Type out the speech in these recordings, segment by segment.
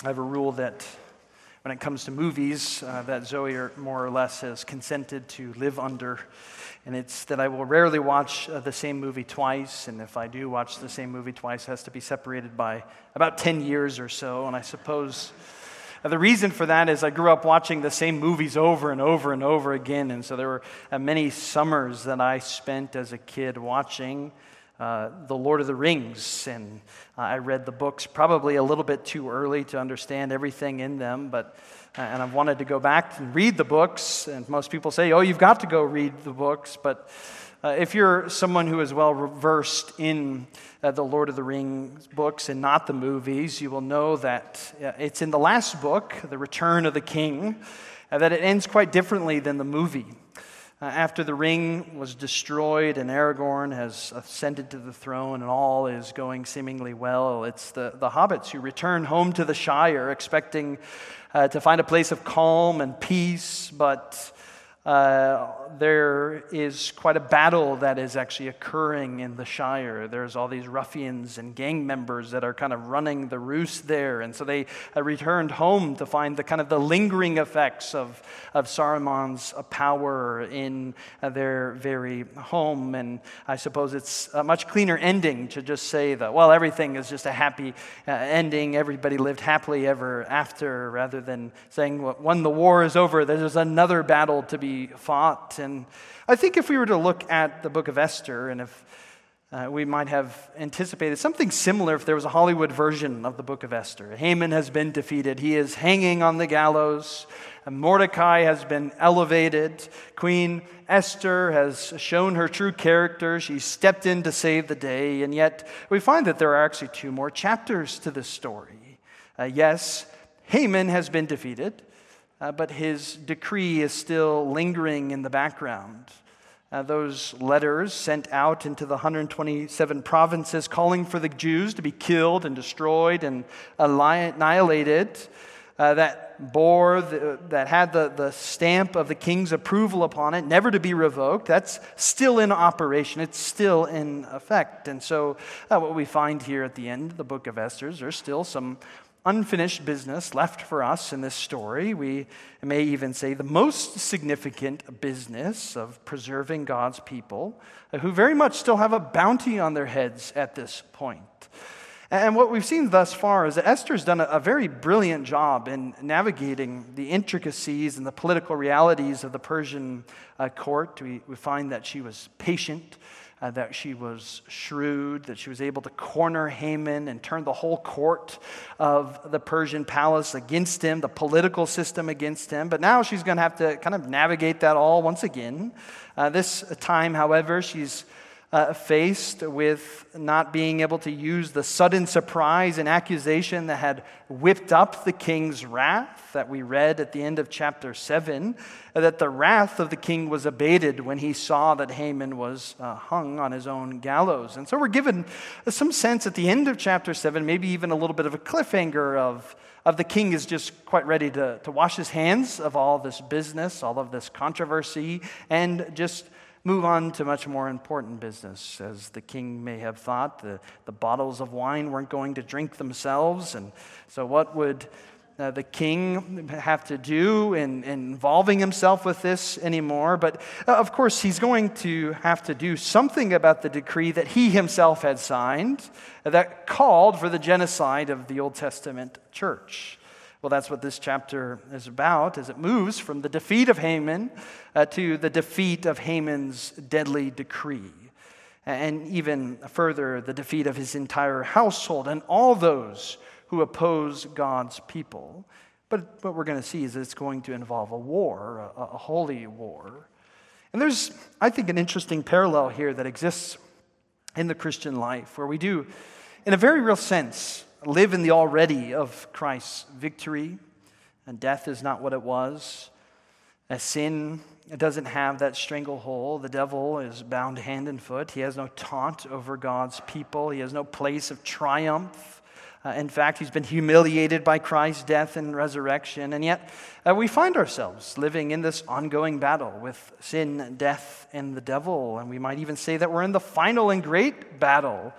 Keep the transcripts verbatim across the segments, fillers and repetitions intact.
I have a rule that when it comes to movies, uh, that Zoe or more or less has consented to live under, and it's that I will rarely watch uh, the same movie twice, and if I do watch the same movie twice, it has to be separated by about ten years or so, and I suppose uh, the reason for that is I grew up watching the same movies over and over and over again, and so there were uh, many summers that I spent as a kid watching Uh, the Lord of the Rings, and uh, I read the books probably a little bit too early to understand everything in them, but uh, and I've wanted to go back and read the books, and most people say, oh, you've got to go read the books, but uh, if you're someone who is well versed in uh, the Lord of the Rings books and not the movies, you will know that uh, it's in the last book, The Return of the King, uh, that it ends quite differently than the movie. Uh, after the ring was destroyed and Aragorn has ascended to the throne and all is going seemingly well, it's the, the hobbits who return home to the Shire expecting uh, to find a place of calm and peace, but uh, there is quite a battle that is actually occurring in the Shire. There's all these ruffians and gang members that are kind of running the roost there, and so they uh, returned home to find the kind of the lingering effects of, of Saruman's uh, power in uh, their very home. And I suppose it's a much cleaner ending to just say that, well, everything is just a happy uh, ending, everybody lived happily ever after, rather than saying, well, when the war is over, there's another battle to be fought. And I think if we were to look at the book of Esther, and if uh, we might have anticipated something similar if there was a Hollywood version of the book of Esther. Haman has been defeated. He is hanging on the gallows. And Mordecai has been elevated. Queen Esther has shown her true character. She stepped in to save the day. And yet we find that there are actually two more chapters to this story. Uh, yes, Haman has been defeated. Uh, but his decree is still lingering in the background. Uh, those letters sent out into the one hundred twenty-seven provinces calling for the Jews to be killed and destroyed and annihilated, uh, that bore, the, that had the, the stamp of the king's approval upon it, never to be revoked, that's still in operation. It's still in effect. And so uh, what we find here at the end of the book of Esther is there's still some unfinished business left for us in this story. We may even say the most significant business of preserving God's people, who very much still have a bounty on their heads at this point. And what we've seen thus far is that Esther's done a very brilliant job in navigating the intricacies and the political realities of the Persian uh, court. We, we find that she was patient, Uh, that she was shrewd, that she was able to corner Haman and turn the whole court of the Persian palace against him, the political system against him. But now she's going to have to kind of navigate that all once again. Uh, this time, however, she's uh, faced with not being able to use the sudden surprise and accusation that had whipped up the king's wrath that we read at the end of chapter seven, that the wrath of the king was abated when he saw that Haman was uh, hung on his own gallows. And so we're given some sense at the end of chapter seven, maybe even a little bit of a cliffhanger of, of the king is just quite ready to, to wash his hands of all this business, all of this controversy, and just move on to much more important business. As the king may have thought, the, the bottles of wine weren't going to drink themselves, and so what would Uh, the king have to do in, in involving himself with this anymore? But uh, of course, he's going to have to do something about the decree that he himself had signed uh, that called for the genocide of the Old Testament church. Well, that's what this chapter is about, as it moves from the defeat of Haman uh, to the defeat of Haman's deadly decree. And even further, the defeat of his entire household and all those who oppose God's people. But what we're going to see is that it's going to involve a war, a, a holy war. And there's, I think, an interesting parallel here that exists in the Christian life, where we do, in a very real sense, live in the already of Christ's victory, and death is not what it was. As sin It doesn't have that stranglehold. The devil is bound hand and foot. He has no taunt over God's people. He has no place of triumph. Uh, in fact, he's been humiliated by Christ's death and resurrection. And yet, uh, we find ourselves living in this ongoing battle with sin, death, and the devil. And we might even say that we're in the final and great battle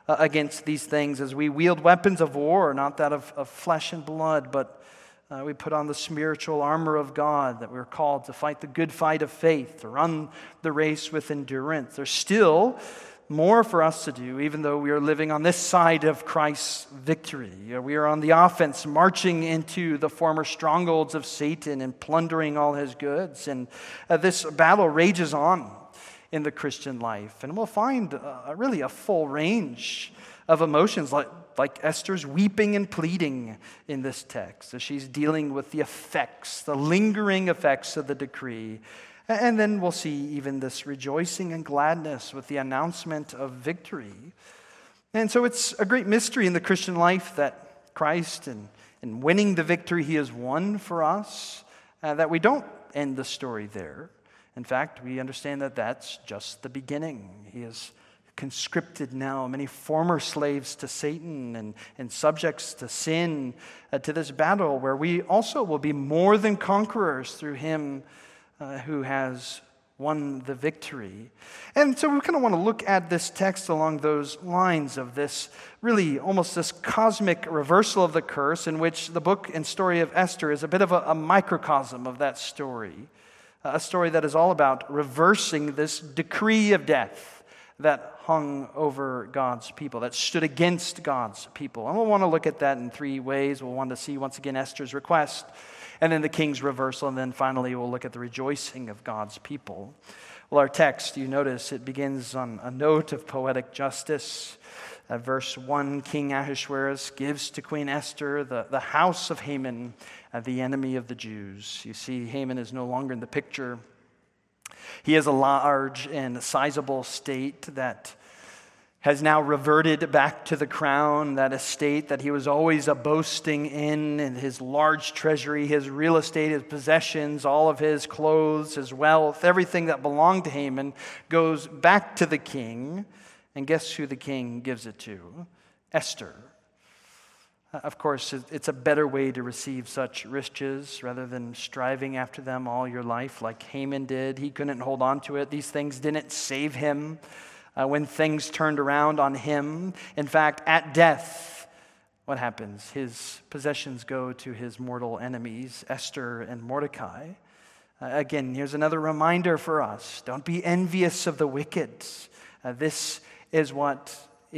uh, against these things as we wield weapons of war, not that of, of flesh and blood, but uh, we put on the spiritual armor of God, that we're called to fight the good fight of faith, to run the race with endurance. There's still more for us to do, even though we are living on this side of Christ's victory. We are on the offense, marching into the former strongholds of Satan and plundering all his goods. And uh, this battle rages on in the Christian life. And we'll find uh, really a full range of emotions, like, like Esther's weeping and pleading in this text, as she's dealing with the effects, the lingering effects of the decree. And then we'll see even this rejoicing and gladness with the announcement of victory. And so it's a great mystery in the Christian life that Christ, and in, in winning the victory he has won for us, uh, that we don't end the story there. In fact, we understand that that's just the beginning. He has conscripted now many former slaves to Satan and, and subjects to sin, uh, to this battle where we also will be more than conquerors through him Uh, who has won the victory. And so we kind of want to look at this text along those lines of this, really almost this cosmic reversal of the curse, in which the book and story of Esther is a bit of a, a microcosm of that story. Uh, a story that is all about reversing this decree of death that hung over God's people, that stood against God's people. And we'll want to look at that in three ways. We'll want to see once again Esther's request, and then the king's reversal, and then finally we'll look at the rejoicing of God's people. Well, our text, you notice, it begins on a note of poetic justice. Uh, verse one, King Ahasuerus gives to Queen Esther the, the house of Haman, uh, the enemy of the Jews. You see, Haman is no longer in the picture. He has a large and sizable estate that has now reverted back to the crown, that estate that he was always a boasting in, and his large treasury, his real estate, his possessions, all of his clothes, his wealth, everything that belonged to Haman goes back to the king. And guess who the king gives it to? Esther. Of course, it's a better way to receive such riches rather than striving after them all your life like Haman did. He couldn't hold on to it. These things didn't save him uh, when things turned around on him. In fact, at death, what happens? His possessions go to his mortal enemies, Esther and Mordecai. Uh, again, here's another reminder for us. Don't be envious of the wicked. Uh, this is what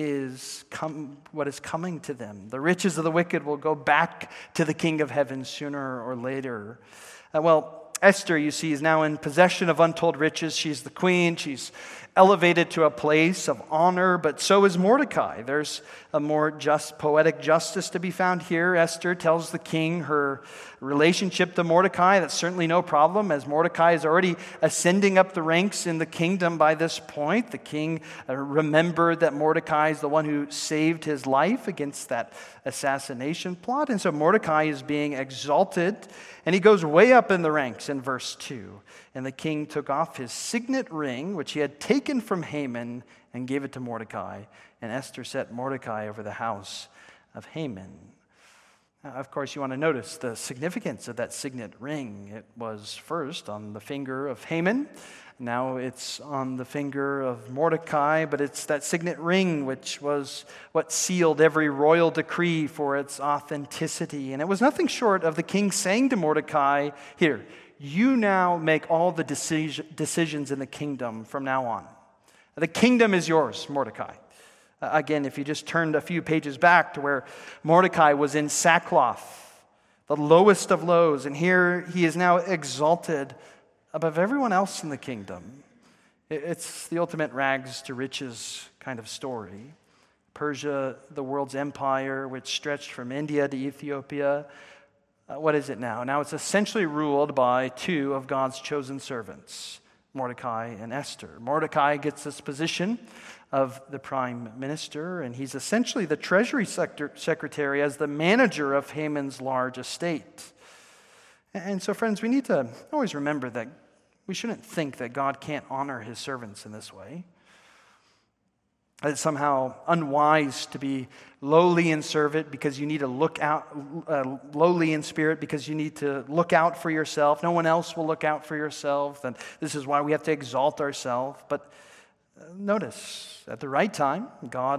is come, what is coming to them. The riches of the wicked will go back to the King of Heaven sooner or later. Uh, well, Esther, you see, is now in possession of untold riches. She's the queen. She's elevated to a place of honor, but so is Mordecai. There's a more just poetic justice to be found here. Esther tells the king her relationship to Mordecai. That's certainly no problem, as Mordecai is already ascending up the ranks in the kingdom by this point. The king uh, remembered that Mordecai is the one who saved his life against that assassination plot, and so Mordecai is being exalted, and he goes way up in the ranks in verse two. And the king took off his signet ring, which he had taken from Haman, and gave it to Mordecai. And Esther set Mordecai over the house of Haman. Now, of course, you want to notice the significance of that signet ring. It was first on the finger of Haman. Now it's on the finger of Mordecai, but it's that signet ring which was what sealed every royal decree for its authenticity. And it was nothing short of the king saying to Mordecai, here, you now make all the decision, decisions in the kingdom from now on. The kingdom is yours, Mordecai. Uh, again, if you just turned a few pages back to where Mordecai was in sackcloth, the lowest of lows, and here he is now exalted above everyone else in the kingdom. It's the ultimate rags to riches kind of story. Persia, the world's empire, which stretched from India to Ethiopia, Uh, what is it now? Now it's essentially ruled by two of God's chosen servants, Mordecai and Esther. Mordecai gets this position of the prime minister, and he's essentially the treasury sector, secretary as the manager of Haman's large estate. And so, friends, we need to always remember that we shouldn't think that God can't honor his servants in this way. It's somehow unwise to be lowly in spirit because you need to look out, uh, lowly in spirit because you need to look out for yourself. No one else will look out for yourself, and this is why we have to exalt ourselves. But uh, notice, at the right time, God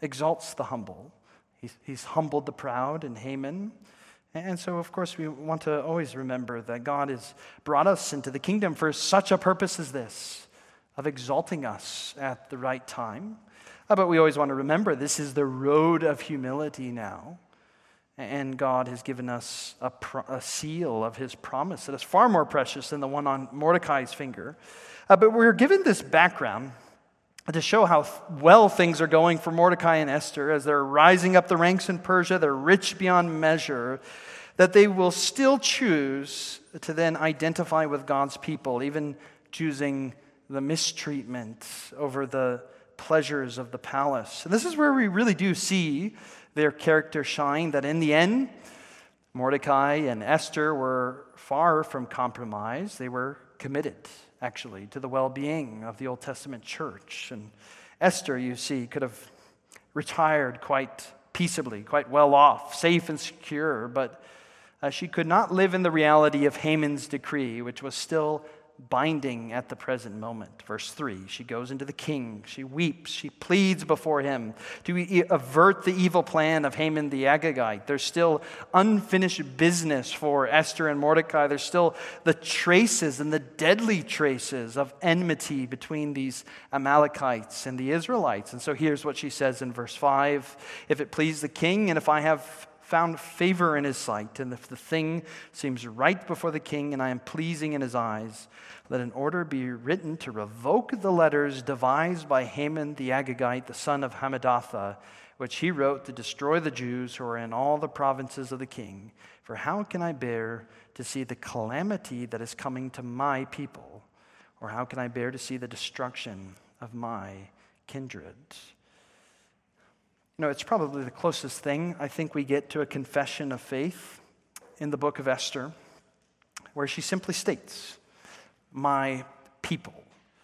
exalts the humble. He's, he's humbled the proud in Haman. And so, of course, we want to always remember that God has brought us into the kingdom for such a purpose as this, of exalting us at the right time. Uh, but we always want to remember this is the road of humility now. And God has given us a, pro- a seal of his promise that is far more precious than the one on Mordecai's finger. Uh, but we're given this background to show how well things are going for Mordecai and Esther as they're rising up the ranks in Persia. They're rich beyond measure, that they will still choose to then identify with God's people, even choosing the mistreatment over the pleasures of the palace. And this is where we really do see their character shine, that in the end, Mordecai and Esther were far from compromise. They were committed, actually, to the well-being of the Old Testament church. And Esther, you see, could have retired quite peaceably, quite well off, safe and secure, but uh, she could not live in the reality of Haman's decree, which was still binding at the present moment. Verse three, she goes into the king, she weeps, she pleads before him to e- avert the evil plan of Haman the Agagite. There's still unfinished business for Esther and Mordecai. There's still the traces and the deadly traces of enmity between these Amalekites and the Israelites. And so here's what she says in verse five, if it please the king, and if I have found favor in his sight, and if the thing seems right before the king, and I am pleasing in his eyes, let an order be written to revoke the letters devised by Haman the Agagite, the son of Hammedatha, which he wrote to destroy the Jews who are in all the provinces of the king. For how can I bear to see the calamity that is coming to my people? Or how can I bear to see the destruction of my kindred? You know, it's probably the closest thing I think we get to a confession of faith in the book of Esther, where she simply states, my people.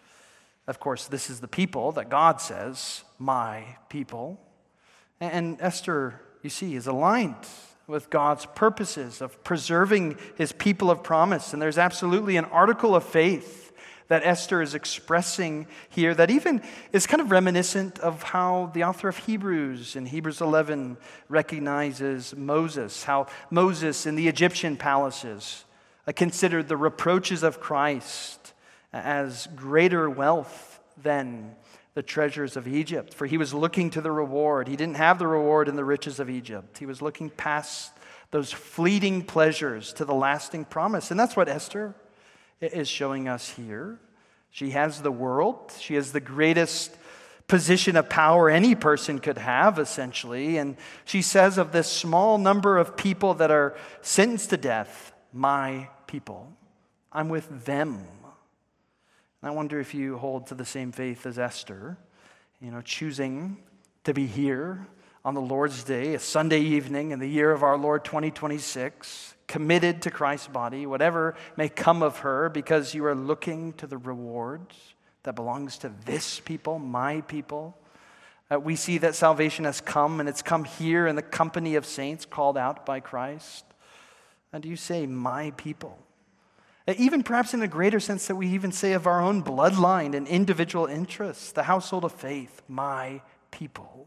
Of course, this is the people that God says, my people. And Esther, you see, is aligned with God's purposes of preserving his people of promise. And there's absolutely an article of faith that Esther is expressing here that even is kind of reminiscent of how the author of Hebrews in Hebrews eleven recognizes Moses, how Moses in the Egyptian palaces considered the reproaches of Christ as greater wealth than the treasures of Egypt, for he was looking to the reward. He didn't have the reward in the riches of Egypt. He was looking past those fleeting pleasures to the lasting promise. And that's what Esther is showing us here. She has the world. She has the greatest position of power any person could have, essentially. And she says of this small number of people that are sentenced to death, my people. I'm with them. And I wonder if you hold to the same faith as Esther, you know, choosing to be here on the Lord's Day, a Sunday evening in the year of our Lord twenty twenty-six, committed to Christ's body, whatever may come of her, because you are looking to the rewards that belongs to this people, my people. Uh, we see that salvation has come, and it's come here in the company of saints called out by Christ. And do you say, my people? Uh, even perhaps in a greater sense that we even say of our own bloodline and individual interests, the household of faith, my people.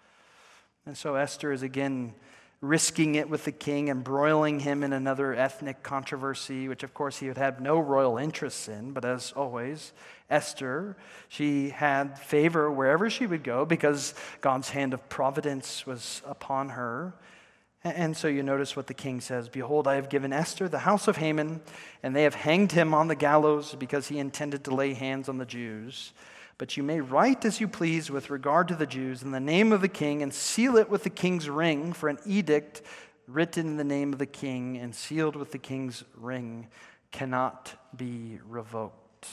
And so Esther is again risking it with the king, embroiling him in another ethnic controversy, which of course he would have no royal interests in. But as always, Esther, she had favor wherever she would go because God's hand of providence was upon her. And so you notice what the king says, behold, I have given Esther the house of Haman, and they have hanged him on the gallows because he intended to lay hands on the Jews. But you may write as you please with regard to the Jews in the name of the king, and seal it with the king's ring, for an edict written in the name of the king and sealed with the king's ring cannot be revoked.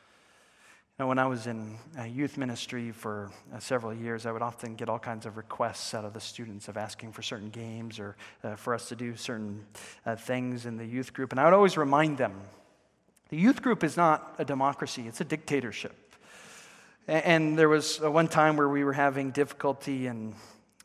Now, when I was in uh, youth ministry for uh, several years, I would often get all kinds of requests out of the students of asking for certain games or uh, for us to do certain uh, things in the youth group. And I would always remind them, the youth group is not a democracy, it's a dictatorship. And there was one time where we were having difficulty in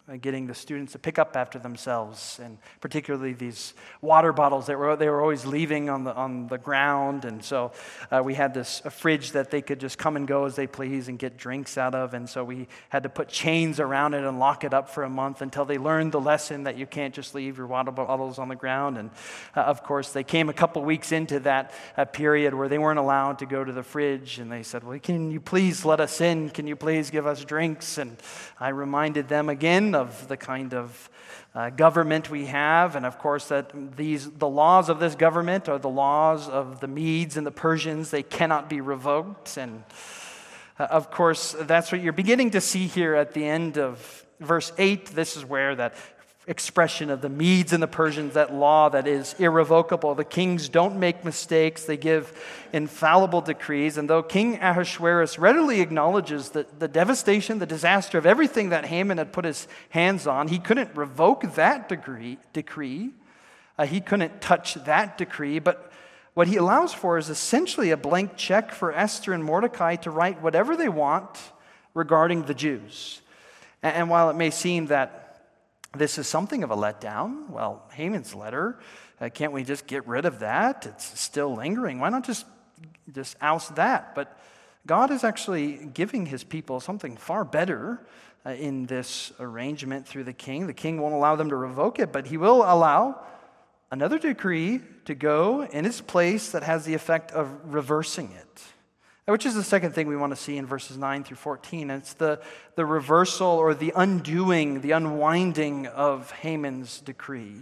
uh, getting the students to pick up after themselves, and particularly these water bottles that were they were always leaving on the on the ground. And so uh, we had this a fridge that they could just come and go as they please and get drinks out of. And so we had to put chains around it and lock it up for a month until they learned the lesson that you can't just leave your water bottles on the ground. And uh, of course, they came a couple weeks into that uh, period where they weren't allowed to go to the fridge, and they said, "Well, can you please let us in? Can you please give us drinks?" And I reminded them again of the kind of uh, government we have, and of course that these the laws of this government are the laws of the Medes and the Persians. They cannot be revoked. And uh, of course, that's what you're beginning to see here at the end of verse eight. This is where that expression of the Medes and the Persians, that law that is irrevocable. The kings don't make mistakes. They give infallible decrees. And though King Ahasuerus readily acknowledges that the devastation, the disaster of everything that Haman had put his hands on, he couldn't revoke that decree. decree. Uh, he couldn't touch that decree. But what he allows for is essentially a blank check for Esther and Mordecai to write whatever they want regarding the Jews. And, and while it may seem that this is something of a letdown, well, Haman's letter, uh, can't we just get rid of that? It's still lingering. Why not just, just oust that? But God is actually giving his people something far better uh, in this arrangement through the king. The king won't allow them to revoke it, but he will allow another decree to go in its place that has the effect of reversing it. Which is the second thing we want to see in verses nine through fourteen. It's the, the reversal or the undoing, the unwinding of Haman's decree.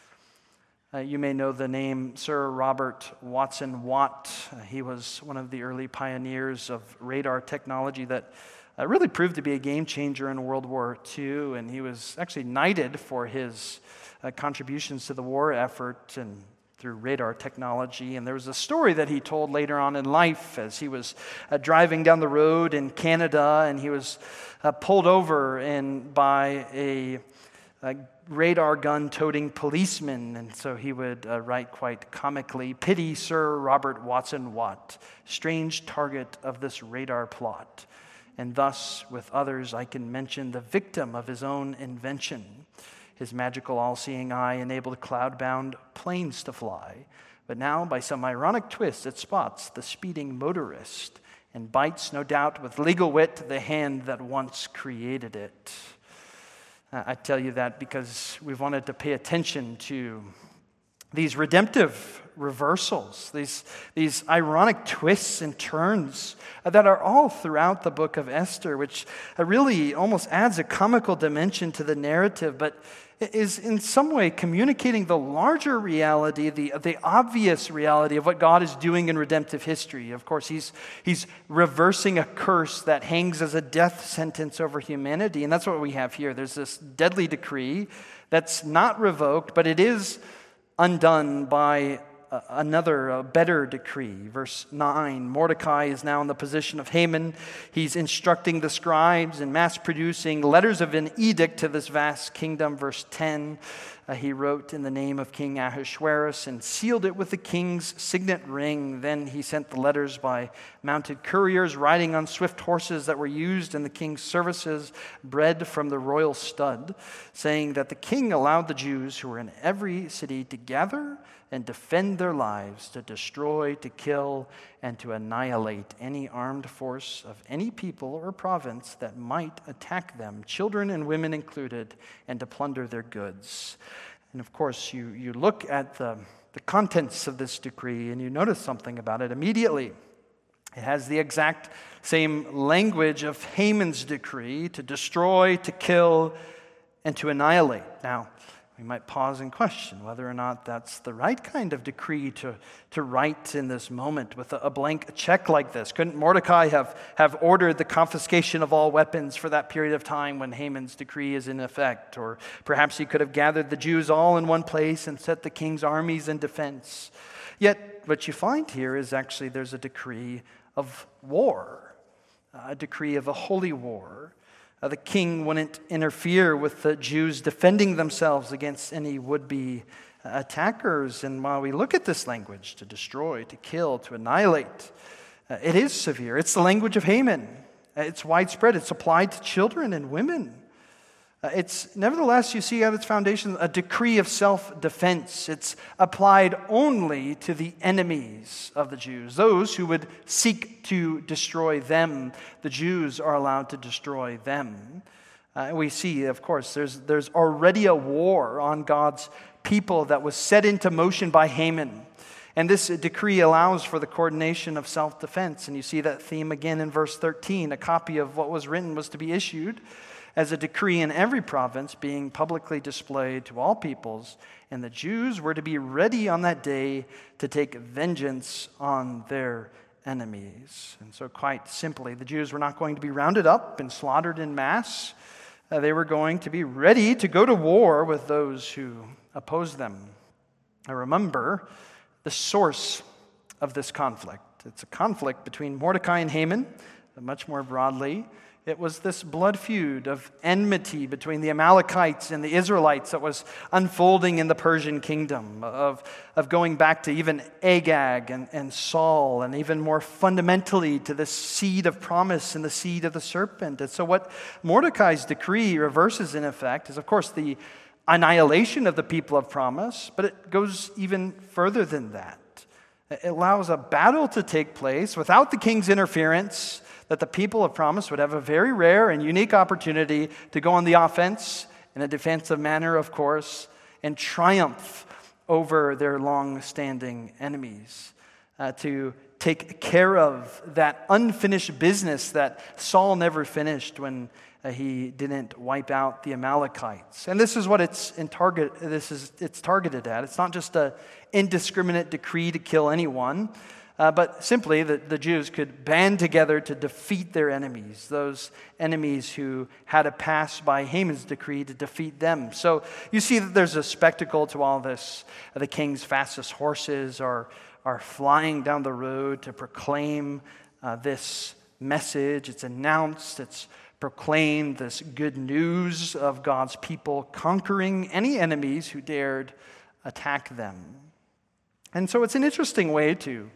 Uh, you may know the name Sir Robert Watson Watt. Uh, he was one of the early pioneers of radar technology that uh, really proved to be a game changer in World War Two. And he was actually knighted for his uh, contributions to the war effort and through radar technology. And there was a story that he told later on in life as he was uh, driving down the road in Canada, and he was uh, pulled over in, by a, a radar gun-toting policeman. And so he would uh, write quite comically, "Pity Sir Robert Watson Watt, strange target of this radar plot. And thus, with others, I can mention the victim of his own invention. His magical all-seeing eye enabled cloud-bound planes to fly. But now, by some ironic twist, it spots the speeding motorist and bites, no doubt, with legal wit, the hand that once created it." Uh, I tell you that because we've wanted to pay attention to these redemptive reversals, these, these ironic twists and turns that are all throughout the book of Esther, which really almost adds a comical dimension to the narrative, but is in some way communicating the larger reality, the, the obvious reality of what God is doing in redemptive history. Of course, he's, he's reversing a curse that hangs as a death sentence over humanity, and that's what we have here. There's this deadly decree that's not revoked, but it is undone by another, a better decree. Verse nine, Mordecai is now in the position of Haman. He's instructing the scribes and mass producing letters of an edict to this vast kingdom. Verse ten, uh, he wrote in the name of King Ahasuerus and sealed it with the king's signet ring. Then he sent the letters by mounted couriers riding on swift horses that were used in the king's services, bred from the royal stud, saying that the king allowed the Jews who were in every city to gather and defend their lives, to destroy, to kill, and to annihilate any armed force of any people or province that might attack them, children and women included, and to plunder their goods. And of course, you, you look at the, the contents of this decree, and you notice something about it immediately. It has the exact same language of Haman's decree, to destroy, to kill, and to annihilate. Now, we might pause and question whether or not that's the right kind of decree to, to write in this moment with a, a blank check like this. Couldn't Mordecai have, have ordered the confiscation of all weapons for that period of time when Haman's decree is in effect? Or perhaps he could have gathered the Jews all in one place and set the king's armies in defense. Yet what you find here is actually there's a decree of war, a decree of a holy war. Uh, the king wouldn't interfere with the Jews defending themselves against any would-be uh, attackers. And while we look at this language, to destroy, to kill, to annihilate, uh, it is severe. It's the language of Haman. Uh, it's widespread. It's applied to children and women. Uh, It's nevertheless, you see at its foundation, a decree of self-defense. It's applied only to the enemies of the Jews, those who would seek to destroy them. The Jews are allowed to destroy them. Uh, we see, of course, there's, there's already a war on God's people that was set into motion by Haman. And this decree allows for the coordination of self-defense. And you see that theme again in verse thirteen. A copy of what was written was to be issued as a decree in every province, being publicly displayed to all peoples. And the Jews were to be ready on that day to take vengeance on their enemies. And so quite simply, the Jews were not going to be rounded up and slaughtered in mass. Uh, they were going to be ready to go to war with those who opposed them. Now remember the source of this conflict. It's a conflict between Mordecai and Haman, but much more broadly, it was this blood feud of enmity between the Amalekites and the Israelites that was unfolding in the Persian kingdom, of, of going back to even Agag and, and Saul, and even more fundamentally to the seed of promise and the seed of the serpent. And so what Mordecai's decree reverses, in effect, is, of course, the annihilation of the people of promise, but it goes even further than that. It allows a battle to take place without the king's interference, that the people of promise would have a very rare and unique opportunity to go on the offense in a defensive manner, of course, and triumph over their long-standing enemies, uh, to take care of that unfinished business that Saul never finished when uh, he didn't wipe out the Amalekites. And this is what it's in target. This is it's targeted at. It's not just an indiscriminate decree to kill anyone. Uh, but simply that the Jews could band together to defeat their enemies, those enemies who had to pass by Haman's decree to defeat them. So you see that there's a spectacle to all this. The king's fastest horses are, are flying down the road to proclaim uh, this message. It's announced, it's proclaimed, this good news of God's people conquering any enemies who dared attack them. And so it's an interesting way to,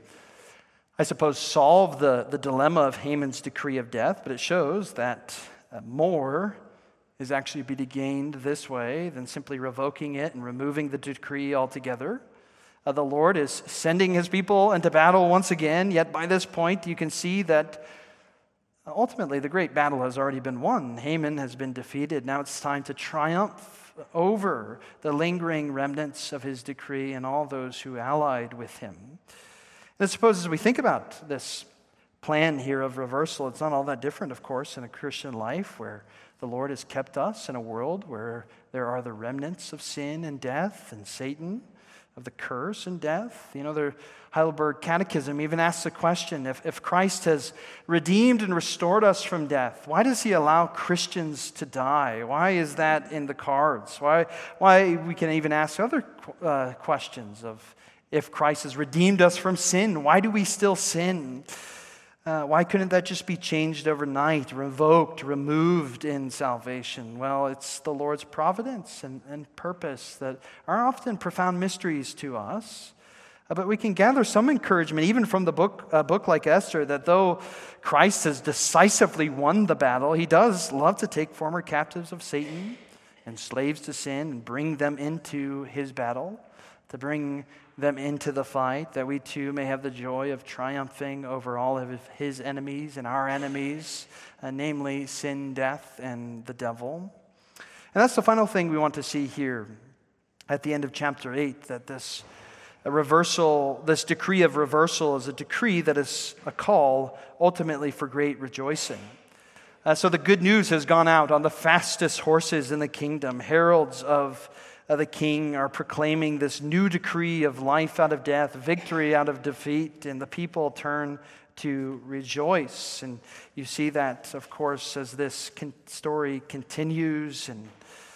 I suppose, solve the, the dilemma of Haman's decree of death, but it shows that uh, more is actually to be gained this way than simply revoking it and removing the decree altogether. Uh, the Lord is sending his people into battle once again, yet by this point you can see that ultimately the great battle has already been won. Haman has been defeated. Now it's time to triumph over the lingering remnants of his decree and all those who allied with him. And I suppose as we think about this plan here of reversal, it's not all that different, of course, in a Christian life where the Lord has kept us in a world where there are the remnants of sin and death and Satan, of the curse and death. You know, the Heidelberg Catechism even asks the question, if, if Christ has redeemed and restored us from death, why does he allow Christians to die? Why is that in the cards? Why, why we can even ask other uh, questions of, if Christ has redeemed us from sin, why do we still sin? Uh, why couldn't that just be changed overnight, revoked, removed in salvation? Well, it's the Lord's providence and, and purpose that are often profound mysteries to us. Uh, but we can gather some encouragement, even from the book, a book like Esther, that though Christ has decisively won the battle, he does love to take former captives of Satan and slaves to sin and bring them into his battle, to bring them into the fight, that we too may have the joy of triumphing over all of his enemies and our enemies, uh, namely sin, death, and the devil. And that's the final thing we want to see here at the end of chapter eight, that this reversal, this decree of reversal is a decree that is a call ultimately for great rejoicing. Uh, so the good news has gone out on the fastest horses in the kingdom. Heralds of Uh, the king are proclaiming this new decree of life out of death, victory out of defeat, and the people turn to rejoice. And you see that, of course, as this con- story continues. And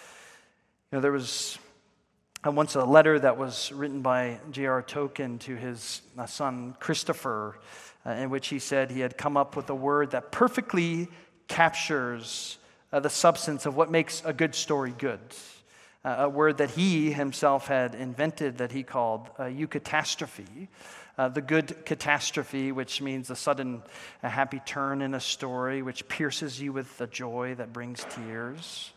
you know, there was uh, once a letter that was written by J R Tolkien to his uh, son Christopher, uh, in which he said he had come up with a word that perfectly captures uh, the substance of what makes a good story good. Uh, a word that he himself had invented that he called uh, eucatastrophe, uh, the good catastrophe, which means a sudden a happy turn in a story which pierces you with the joy that brings tears.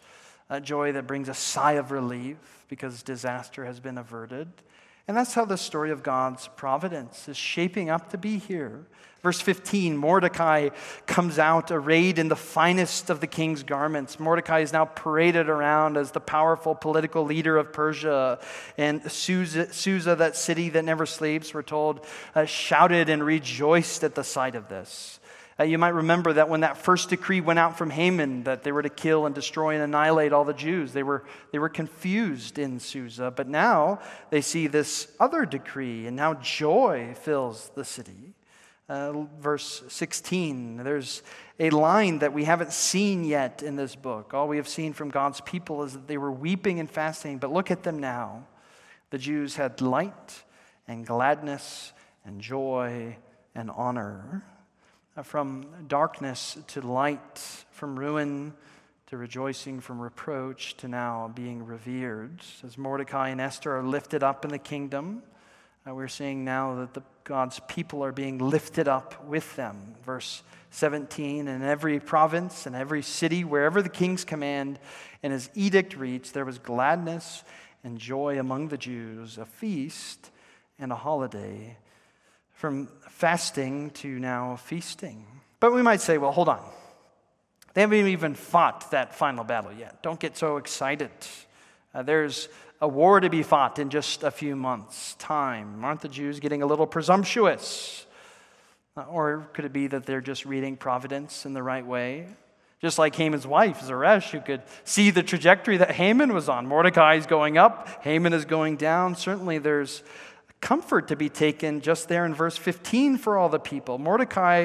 a joy that brings a sigh of relief because disaster has been averted. And that's how the story of God's providence is shaping up to be here. Verse fifteen, Mordecai comes out arrayed in the finest of the king's garments. Mordecai is now paraded around as the powerful political leader of Persia. And Susa, Susa that city that never sleeps, we're told, uh, shouted and rejoiced at the sight of this. Uh, you might remember that when that first decree went out from Haman, that they were to kill and destroy and annihilate all the Jews, they were, they were confused in Susa. But now they see this other decree, and now joy fills the city. Uh, verse sixteen, there's a line that we haven't seen yet in this book. All we have seen from God's people is that they were weeping and fasting, but look at them now. The Jews had light and gladness and joy and honor. Uh, from darkness to light, from ruin to rejoicing, from reproach to now being revered. As Mordecai and Esther are lifted up in the kingdom, uh, we're seeing now that the God's people are being lifted up with them. Verse seventeen, in every province and every city, wherever the king's command and his edict reached, there was gladness and joy among the Jews, a feast and a holiday. From fasting to now feasting. But we might say, well, hold on. They haven't even fought that final battle yet. Don't get so excited. Uh, there's a war to be fought in just a few months' time. Aren't the Jews getting a little presumptuous? Uh, or could it be that they're just reading Providence in the right way? Just like Haman's wife, Zeresh, who could see the trajectory that Haman was on. Mordecai is going up, Haman is going down. Certainly there's comfort to be taken just there in verse fifteen for all the people. Mordecai,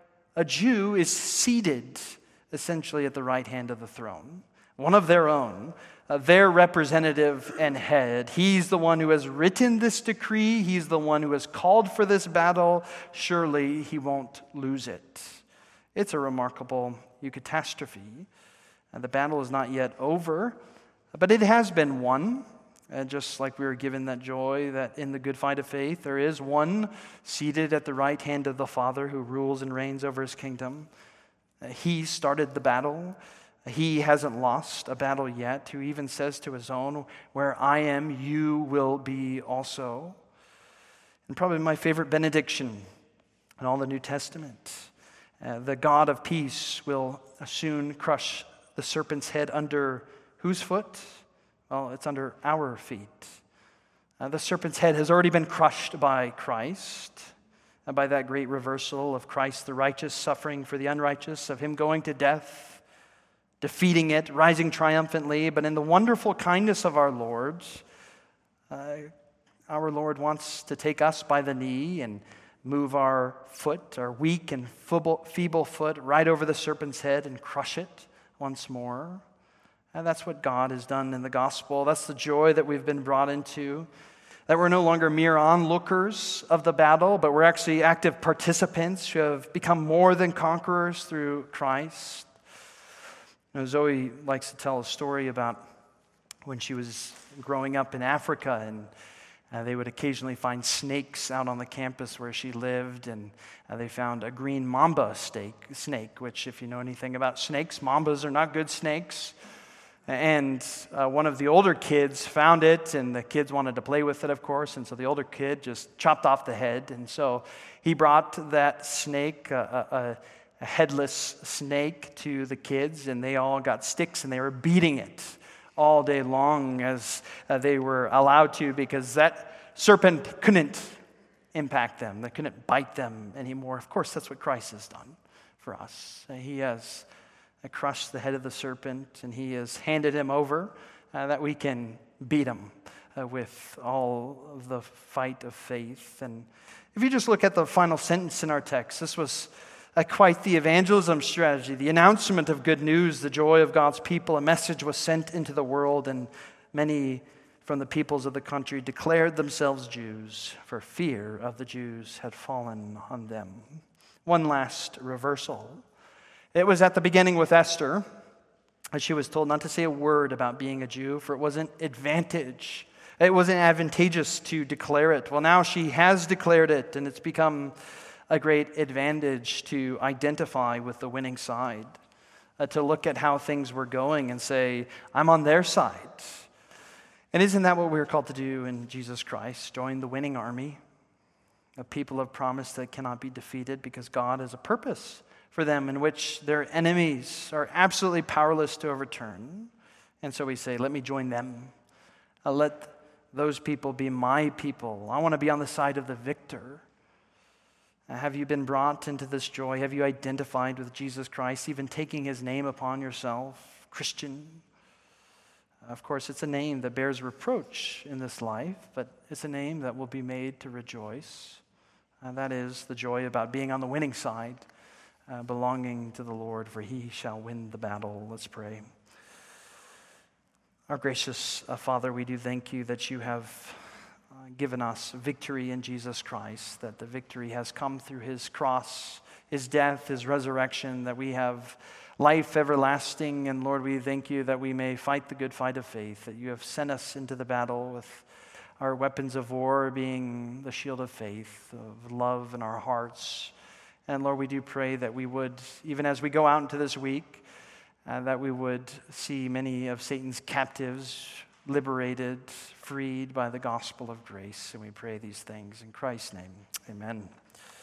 a Jew, is seated essentially at the right hand of the throne. One of their own, uh, their representative and head. He's the one who has written this decree. He's the one who has called for this battle. Surely he won't lose it. It's a remarkable eucatastrophe. Uh, the battle is not yet over, but it has been won. And just like we were given that joy that in the good fight of faith, there is one seated at the right hand of the Father who rules and reigns over his kingdom. He started the battle. He hasn't lost a battle yet, who even says to his own, where I am, you will be also. And probably my favorite benediction in all the New Testament. Uh, the God of peace will soon crush the serpent's head under whose foot? Well, it's under our feet. Uh, the serpent's head has already been crushed by Christ, and by that great reversal of Christ the righteous suffering for the unrighteous, of him going to death, defeating it, rising triumphantly. But in the wonderful kindness of our Lord, uh, our Lord wants to take us by the knee and move our foot, our weak and feeble, feeble foot, right over the serpent's head and crush it once more. And that's what God has done in the gospel. That's the joy that we've been brought into. That we're no longer mere onlookers of the battle, but we're actually active participants who have become more than conquerors through Christ. You know, Zoe likes to tell a story about when she was growing up in Africa, and uh, they would occasionally find snakes out on the campus where she lived, and uh, they found a green mamba snake, snake, which if you know anything about snakes, mambas are not good snakes. And uh, one of the older kids found it, and the kids wanted to play with it, of course, and so the older kid just chopped off the head. And so he brought that snake, uh, a, a headless snake, to the kids, and they all got sticks, and they were beating it all day long as uh, they were allowed to, because that serpent couldn't impact them. They couldn't bite them anymore. Of course, that's what Christ has done for us. Uh, he has crushed the head of the serpent, and he has handed him over uh, that we can beat him uh, with all of the fight of faith. And if you just look at the final sentence in our text, this was uh, quite the evangelism strategy, the announcement of good news, the joy of God's people. A message was sent into the world, and many from the peoples of the country declared themselves Jews, for fear of the Jews had fallen on them. One last reversal. It was at the beginning with Esther, as she was told not to say a word about being a Jew, for it wasn't advantage. It wasn't advantageous to declare it. Well, now she has declared it, and it's become a great advantage to identify with the winning side. uh, to look at how things were going and say, I'm on their side. And isn't that what we're called to do in Jesus Christ? Join the winning army, a people of promise that cannot be defeated because God has a purpose for them in which their enemies are absolutely powerless to overturn. And so we say, let me join them. Uh, let those people be my people. I want to be on the side of the victor. Uh, have you been brought into this joy? Have you identified with Jesus Christ, even taking his name upon yourself? Christian. Of course, it's a name that bears reproach in this life, but it's a name that will be made to rejoice. And that is the joy about being on the winning side, uh, belonging to the Lord, for he shall win the battle. Let's pray. Our gracious uh, Father, we do thank you that you have uh, given us victory in Jesus Christ, that the victory has come through his cross, his death, his resurrection, that we have life everlasting. And Lord, we thank you that we may fight the good fight of faith, that you have sent us into the battle with our weapons of war being the shield of faith, of love in our hearts. And Lord, we do pray that we would, even as we go out into this week, uh, that we would see many of Satan's captives liberated, freed by the gospel of grace. And we pray these things in Christ's name. Amen.